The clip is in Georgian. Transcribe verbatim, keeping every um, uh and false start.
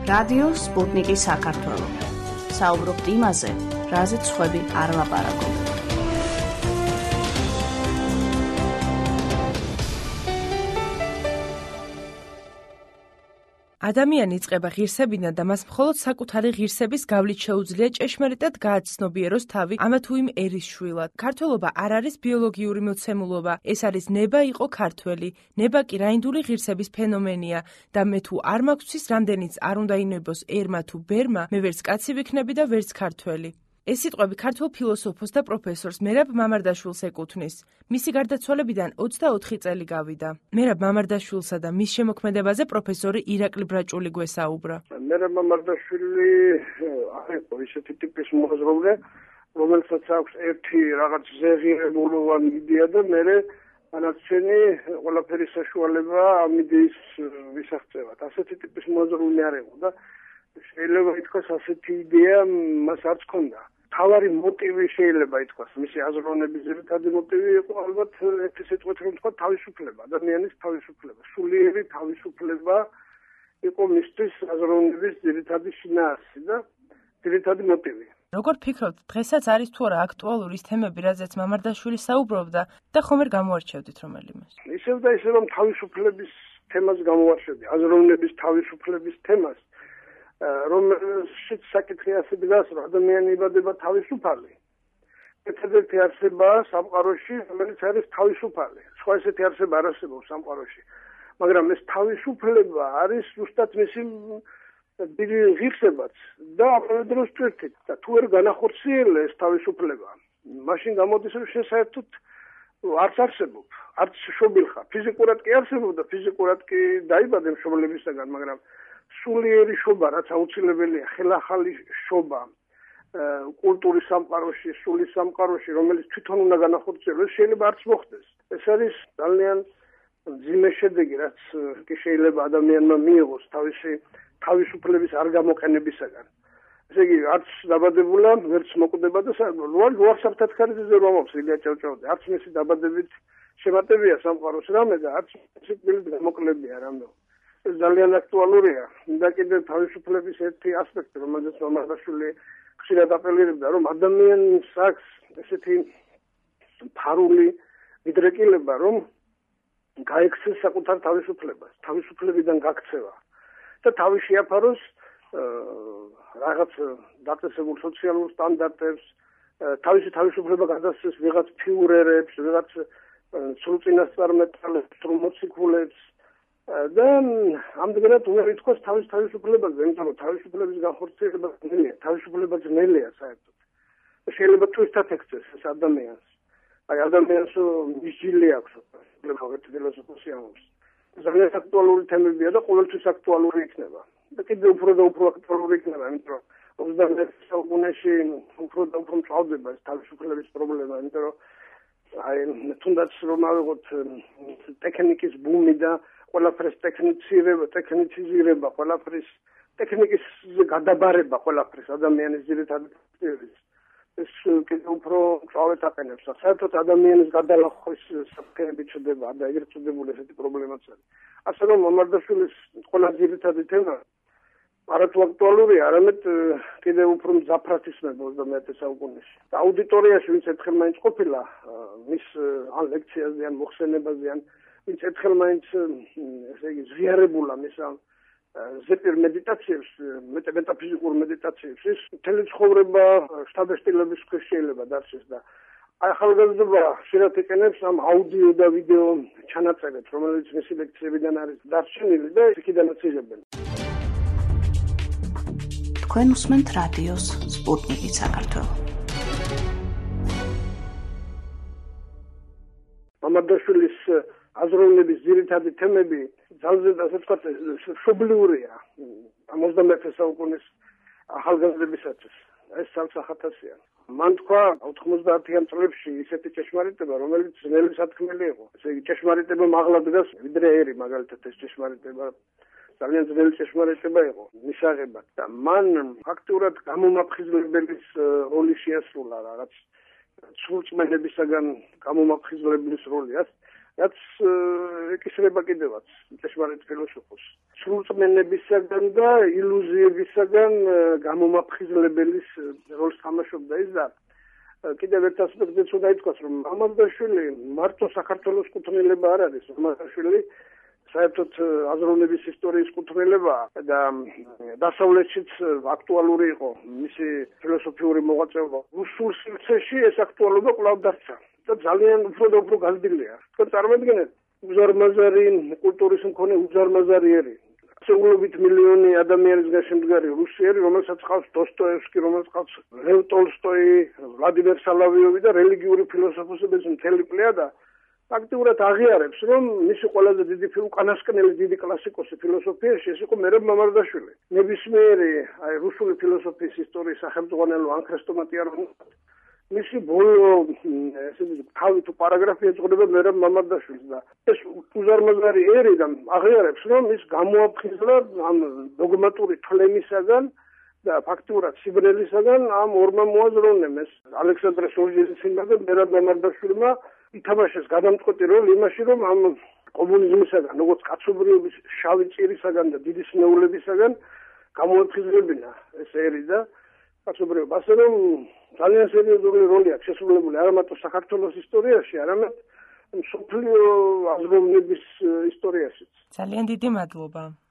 რადიო სპუტნიკი საქართველო. საუბრობთ იმაზე, რაზეც სხვები არ ლაპარაკობენ. ადამიანი იწყება ღირსებიდან და მას მხოლოდ საკუთარი ღირსების გავლით შეუძლია ჭეშმარიტად გააცნობიეროს თავი ამა თუ იმ ერის შვილად. ქართველობა არ არის ბიოლოგიური მოცემულობა, ეს არის ნება იყო ქართველი, ნება კი რაინდული ღირსების ფენომენია და მე თუ არ მაქვს რამდენიც არ უნდა ინებოს ერმა თუ ბერმა, მე ვერც კაცი ვიქნები და ვერც ქართველი. ეს სიტყვები ქართულ ფილოსოფოს და პროფესორს მერაბ მამარდაშვილს ეკუთვნის. მისი გარდაცვალებიდან ოცდაოთხი წელი გავიდა. მერაბ მამარდაშვილსა და მის შემოქმედებაზე პროფესორი ირაკლი ბრაჭული გვესაუბრა. მერაბ მამარდაშვილი არის ისეთი ტიპის მოაზროვნე, რომელსაც აქვს ერთი რაღაც ზეღირებულოვანი იდეა და მერე ანაცენი ყველაფერი საშუალება ამ იდეის ვისაღწევად. ასეთი ტიპის მოაზროვნე არ იყო და შეიძლება ითქვას ასეთი იდეა მას არც ჰქონდა. თავარი მოტივი შეიძლება ითქვას, მისი აზროვნების ძირითადი მოტივი იყო ალბათ ერთი სიტყვით რომ ვთქვა თავისუფლება, ადამიანის თავისუფლება, სულიერი თავისუფლება იყო მისთვის აზროვნების ძირითადი შინაარსი და ძირითადი მოტივი. როგორ ფიქრობთ, დღესაც არის თუ არა აქტუალური ის თემები, რაზეც მამარდაშვილი საუბრობდა და ხომ ვერ გამოარჩევდით რომელიმეს? ისევ და ისევ რომ თავისუფლების თემას გამოარჩევდი, აზროვნების თავისუფლების თემას. რომელშიც საკითხი ასე დგას, რომ ადამიანი იბადება თავისუფალი. ერთადერთი არსებაა სამყაროში, რომელიც არის თავისუფალი. სხვა ესეთი არსება არ არსებობს სამყაროში. მაგრამ ეს თავისუფლება არის ზუსტად მისი დიდი ღირსებაც და ამავე დროს თვირთით. და თუ ვერ განახორციელებს ეს თავისუფლება, მაშინ გამოდის რომ შესაერთოდ არც არსებობ, არც შობილხარ. ფიზიკურად კი არსებობ და ფიზიკურად კი დაიბადე მშობლებისაგან, მაგრამ სულიერი შობა, რაც აუცილებელია, ხელახალი შობა კულტურის სამყაროში, სულის სამყაროში, რომელიც თვითონ უნდა განახორციელოს, შეიძლება არც მოხდეს. ეს არის ძალიან მძიმე შედეგი, რაც კი შეიძლება ადამიანმა მიიღოს თავისი თავისუფლების არ გამოყენებისაგან. ესე იგი, არც დაბადებულა, ვერც მოკვდება და ლუარსაბთად ხარჯზე რომ ამობს ილია ჭავჭავაძე, არც მისი დაბადებით შემატებია სამყაროს რამე და არც მისი გულით გამოკლებია რამე. ეს ძალიან აქტუალურია და კიდევ თავისუფლების ერთი ასპექტი, რომელზეც მამარდაშვილი ხშირად აპელირებდა, რომ ადამიანს აქვს ესეთი ფარული მიდრეკილება, რომ გაექცეს საკუთარ თავისუფლებას, თავისუფლებიდან გაქცევა და თავი შეაფაროს რაღაც დაწესებულ სოციალურ სტანდარტებს, თავისი თავისუფლება გადასცეს ვიღაც ფიურერებს, ვიღაც სრულწინასწარმეტყველებს, სრულმოციქულებს და ამდენად უნდა ითქვას თავის თავისუფლებაზე, იმიტომ რომ თავისუფლების განხორციელება ძნელია, თავისუფლება ძნელია საერთოდ. შეიძლება თვითონ ექცეს ეს ადამიანს. აი ადამიანს მისჯილი აქვს, ერთ ფილოსოფოსი ამბობს. ძალიან აქტუალური თემებია და ყოველთვის აქტუალური იქნება. და კიდევ უფრო და უფრო აქტუალური იქნება, იმიტომ რომ ოცდამეერთე საუკუნეში უფრო და უფრო მწვავდება ეს თავისუფლების პრობლემა, იმიტომ რომ აი თუნდაც რომ ავიღოთ ტექნიკის ბუმი და ყველაფრის ტექნიცირება, ტექნიციზირება, ყველაფრის ტექნიკის გადაბარება, ყველაფრის ადამიანის ძირითადი ფაქტორი. ეს კიდევ უფრო მწვავედ აყენებს. საერთოდ ადამიანის გადალახვის საფრთხეები ჩდება და ეგრეთ წოდებული ესეთი პრობლემაც არის. ასე რომ მამარდაშვილის ყველა ძირითადი თემა არათუ აქტუალურია, არამედ კიდევ უფრო მძაფრად ისმება ოცდამეერთე საუკუნეში. და აუდიტორიაში ვინც ერთხელ მაინც ყოფილა მის ან ლექციაზე, ან მოხსენებაზე, ან ვინც ერთხელ მაინც ესე იგი ზიარებულა მის ამ ზეპირ მედიტაციებს, მეტაფიზიკურ მედიტაციებს, ის მთელი ცხოვრება შთაბეჭდილების ქვეშ შეიძლება დარჩეს და ახალგაზრდობა ხშირად იყენებს ამ აუდიო და ვიდეო ჩანაწერებს, რომელიც მისი ლექციებიდან არის დარჩენილი და იქიდანაც იღებენ. თქვენ უსმენთ რადიოს სპუტნიკი საქართველო. მამარდაშვილის აზროვნების ძირითადი თემები ძალზე ასე ვთქვათ მშობლიურია ამ ოცდამეერთე საუკუნის ახალგაზრდებისათვის. ეს სამსახათასია. მან თქვა ოთხმოცდაათიან წლებში ისეთი ჭეშმარიტება, რომელიც ძნელი სათქმელი იყო. ესე იგი ჭეშმარიტება მაღლა დგას ვიდრე ერი, მაგალითად ეს ჭეშმარიტება ძალიან ძნელი ჭეშმარიტება იყო მისაღებად და მან ფაქტურად გამომაფხიზლებლის როლი შეასრულა, რაღაც სრულწმენებისაგან გამომაფხიზლებლის როლი. რაც კი ეხსრება კიდევაც ჭეშმარიტ ფილოსოფოსს. სრულწმენებისაგან და ილუზიებისაგან გამომაფხიზლებელის როლს თამაშობდა ის და კიდევ ერთ ასპექტიც უნდა ითქვას, რომ მამარდაშვილი მარტო საქართველოს კუთვნილება არ არის, მამარდაშვილი საერთოდ აზროვნების ისტორიის კუთვნილებაა და დასავლეთშიც აქტუალური იყო მისი ფილოსოფიური მოღვაწეობა. რუსულ სივრცეში ეს აქტუალობა კვლავ დარჩა და ძალიან უფრო და უფრო გაზრდილია. თქვენ წარმოიდგინეთ, უზარმაზარი კულტურის მქონე უზარმაზარიერი შეულობით მილიონი ადამიანისგან შემდგარი რუსიერი, რომელსაც ყავს დოსტოევსკი, რომელსაც ყავს ლევ ტოლსტოი, ვლადიმერ სალავიოვი და რელიგიური ფილოსოფოსების მთელი პლეადა ფაქტიურად აღიარებს, რომ მისი ყველაზე დიდი უკანასკნელი დიდი კლასიკოსი ფილოსოფიაში ეს იყო მერაბ მამარდაშვილი. ნებისმიერი აი რუსული ფილოსოფიის ისტორიის სახელმძღვანელო ან ქრესტომატი არ უნდა მისი ბოლო ესე იგი თავი თუ პარაგრაფი ეძღვნება მერაბ მამარდაშვილს და ეს უზარმაზარი ერი და აღიარებს, რომ ის გამოაფხიზლა ამ დოგმატური თლემისაგან და ფაქტიურად სიბრელისაგან ამ ორმა მოაზროვნემეს ალექსანდრე სოლჟენიცინმა და მერაბ მამარდაშვილმა ითამაშეს გადამწყვეტი როლი იმაში, რომ ამ კომუნიზმისაგან, როგორც კაცობრიობის შავი წირისაგან და დიდი სნეულებისაგან გამოაფხიზლებინა ეს ერი და კაცობრიობა. ასე რომ ძალიან სერიოზული როლი აქვს შესრულებული არა მარტო საქართველოს ისტორიაში, არამედ მსოფლიო აზროვნების ისტორიაშიც. ძალიან დიდი მადლობა.